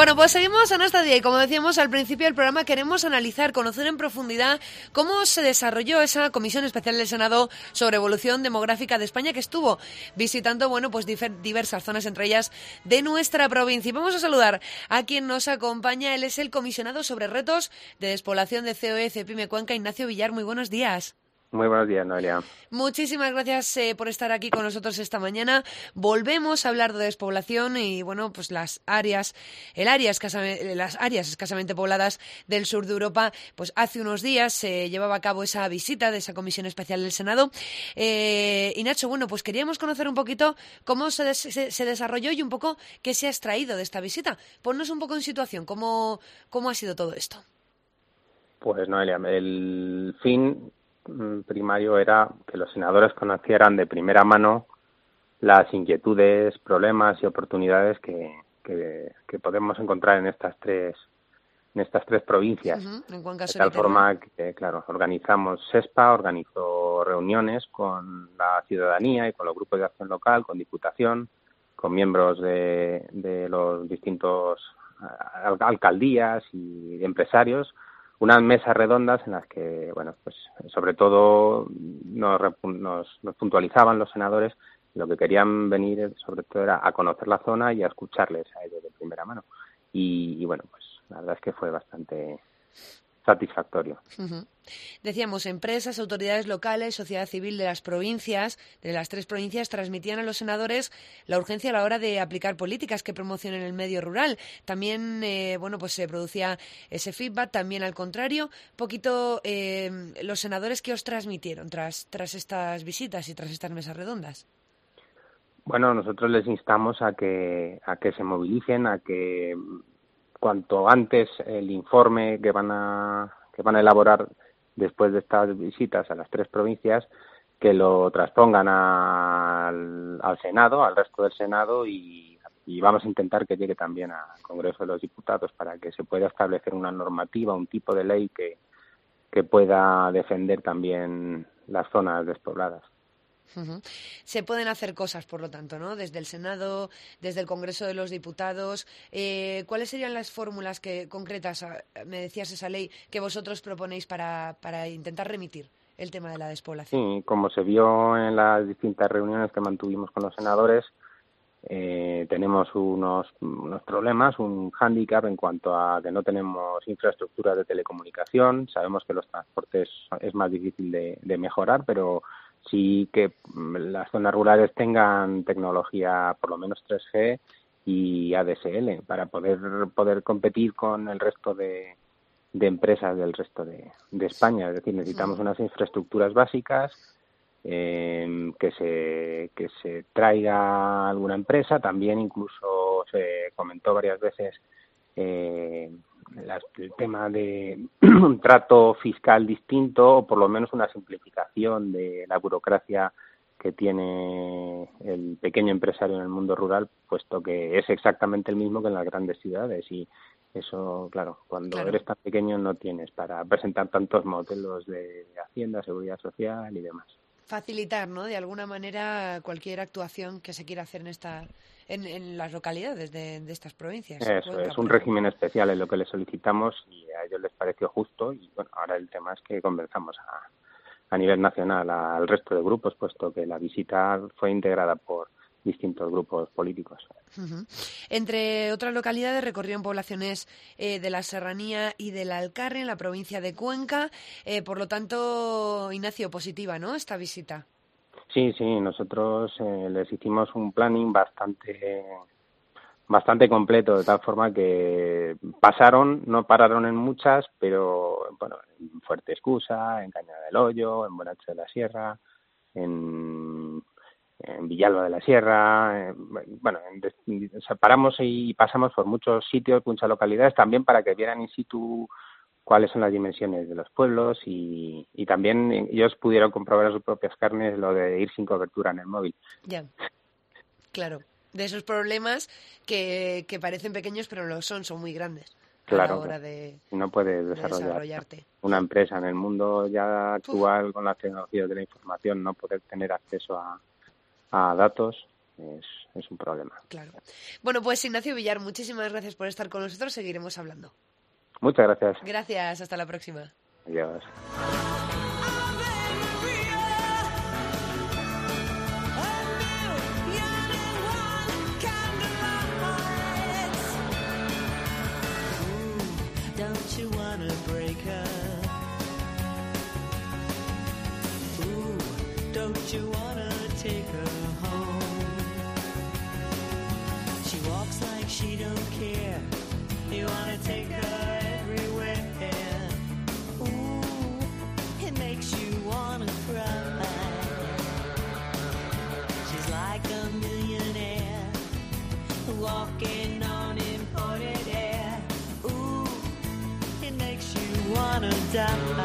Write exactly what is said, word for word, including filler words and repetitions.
Bueno, pues seguimos en esta día y como decíamos al principio del programa, queremos analizar, conocer en profundidad cómo se desarrolló esa Comisión Especial del Senado sobre Evolución Demográfica de España que estuvo visitando, bueno, pues difer- diversas zonas, entre ellas de nuestra provincia. Y vamos a saludar a quien nos acompaña. Él es el comisionado sobre retos de despoblación de C O E Cepime Cuenca, Ignacio Villar. Muy buenos días. Muy buenos días, Noelia. Muchísimas gracias eh, por estar aquí con nosotros esta mañana. Volvemos a hablar de despoblación y, bueno, pues las áreas, el área escasamente, las áreas escasamente pobladas del sur de Europa. Pues hace unos días se llevaba a cabo esa visita de esa Comisión Especial del Senado. Eh, y Nacho, bueno, pues queríamos conocer un poquito cómo se, des- se, se desarrolló y un poco qué se ha extraído de esta visita. Ponnos un poco en situación, cómo, cómo ha sido todo esto. Pues, Noelia, el fin primario era que los senadores conocieran de primera mano las inquietudes, problemas y oportunidades que, que, que podemos encontrar en estas tres en estas tres provincias. Uh-huh. En Cuenca, De Soria y tal Teruel. forma que, claro, organizamos SESPA, organizó reuniones con la ciudadanía y con los grupos de acción local, con Diputación, con miembros de, de los distintos al- alcaldías y empresarios, unas mesas redondas en las que, bueno, pues sobre todo nos, nos, nos puntualizaban los senadores. Lo que querían venir sobre todo era a conocer la zona y a escucharles a ellos de primera mano. Y, y bueno, pues la verdad es que fue bastante satisfactorio. Uh-huh. Decíamos, empresas, autoridades locales, sociedad civil de las provincias, de las tres provincias, transmitían a los senadores la urgencia a la hora de aplicar políticas que promocionen el medio rural. También, eh, bueno, pues se producía ese feedback, también al contrario. Poquito, eh, los senadores, ¿qué os transmitieron tras, tras estas visitas y tras estas mesas redondas? Bueno, nosotros les instamos a que a que se movilicen, a que cuanto antes el informe que van a que van a elaborar después de estas visitas a las tres provincias, que lo transpongan al, al Senado, al resto del Senado y, y vamos a intentar que llegue también al Congreso de los Diputados para que se pueda establecer una normativa, un tipo de ley que, que pueda defender también las zonas despobladas. Uh-huh. Se pueden hacer cosas, por lo tanto, ¿no? Desde el Senado, desde el Congreso de los Diputados. Eh, ¿Cuáles serían las fórmulas que concretas, a, me decías esa ley, que vosotros proponéis para, para intentar remitir el tema de la despoblación? Sí, como se vio en las distintas reuniones que mantuvimos con los senadores, eh, tenemos unos, unos problemas, un hándicap en cuanto a que no tenemos infraestructura de telecomunicación. Sabemos que los transportes es más difícil de, de mejorar, pero sí que las zonas rurales tengan tecnología por lo menos tres G y A D S L para poder poder competir con el resto de, de empresas del resto de, de España. Es decir, necesitamos unas infraestructuras básicas, eh, que se que se traiga alguna empresa. También incluso se comentó varias veces eh, la, el tema de un trato fiscal distinto o por lo menos una simplificación de la burocracia que tiene el pequeño empresario en el mundo rural, puesto que es exactamente el mismo que en las grandes ciudades. Y eso, claro, cuando Claro. eres tan pequeño no tienes para presentar tantos modelos de Hacienda, Seguridad Social y demás. Facilitar, ¿no? De alguna manera cualquier actuación que se quiera hacer en esta, en, en las localidades de, de estas provincias. Eso Cuenca, es, por un ejemplo. régimen especial es lo que les solicitamos y a ellos les pareció justo. Y bueno, ahora el tema es que convenzamos a, a nivel nacional al resto de grupos, puesto que la visita fue integrada por distintos grupos políticos. Uh-huh. Entre otras localidades recorrieron poblaciones eh, de la Serranía y del Alcarria en la provincia de Cuenca. Eh, por lo tanto, Ignacio, positiva, ¿no? Esta visita. Sí, sí, nosotros eh, les hicimos un planning bastante bastante completo, de tal forma que pasaron, no pararon en muchas, pero bueno, en Fuerte Escusa, en Cañada del Hoyo, en Bonacho de la Sierra, en, en Villalba de la Sierra, en, bueno, en, o sea, paramos y pasamos por muchos sitios, muchas localidades, también para que vieran in situ cuáles son las dimensiones de los pueblos y, y también ellos pudieron comprobar a sus propias carnes lo de ir sin cobertura en el móvil. Ya, claro. De esos problemas que, que parecen pequeños, pero lo son, son muy grandes a la Claro, hora de, no puedes de desarrollar desarrollarte. una empresa en el mundo ya Uf. actual con las tecnologías de la información, no poder tener acceso a, a datos. es, es un problema. Claro. Bueno, pues Ignacio Villar, muchísimas gracias por estar con nosotros. Seguiremos hablando. Muchas gracias. Gracias, hasta la próxima. Adiós. Don't you wanna take her home? She walks like she don't care. You wanna take her everywhere. Ooh, it makes you wanna cry. She's like a millionaire walking on imported air. Ooh, it makes you wanna die.